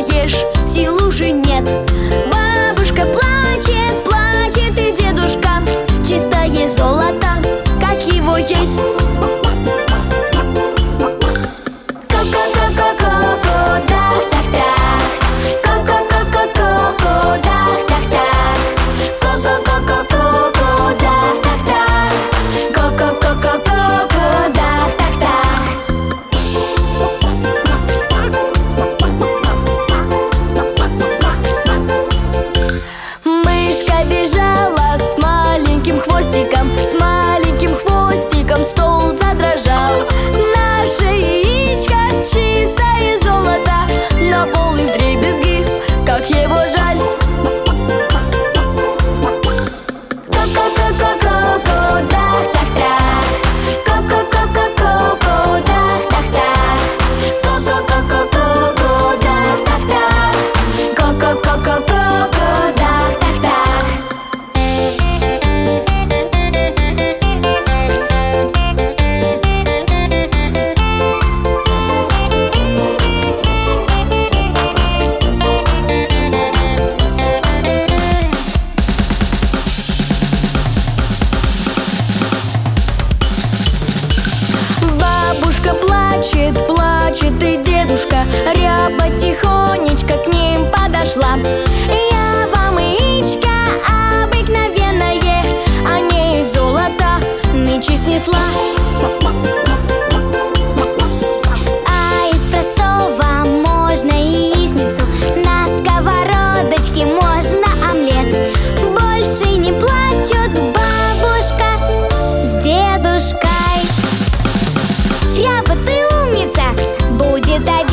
ешь, сил уже нет. Бабушка плачет, плачет, и дедушка чистое золото, как его есть. Ко-ко-ко-ко-ко-ко, дах-дах-дах. Ко-ко-ко-ко-ко-ко, дах-дах-дах. Ко-ко-ко-ко-ко-ко, дах-дах-дах. Ко-ко-ко-ко-ко-ко, дах-дах-дах. Мышка бежала с маленьким хвостиком, с маленьким хвостиком стол задрожал. Наше яичко чистое золото, на пол и вдребезги, как его жаль. Ко-ко-ко-ко-ко-ко, дах-дах-дах. Ко-ко-ко-ко-ко-ко, дах-дах-дах. Ко-ко-ко-ко-ко-ко, дах-дах-дах. Ко-ко-ко-ко-ко-ко, дах-дах-дах. Бабушка плачет, плачет, и дедушка ряба тихонечко к ним подошла. Я вам яичко обыкновенное, а не из золота нынче снесла. А из простого можно яичницу, на сковородочке можно омлет. Больше не плачут бабушка с дедушкой. Ряба, ты умница, будет обед.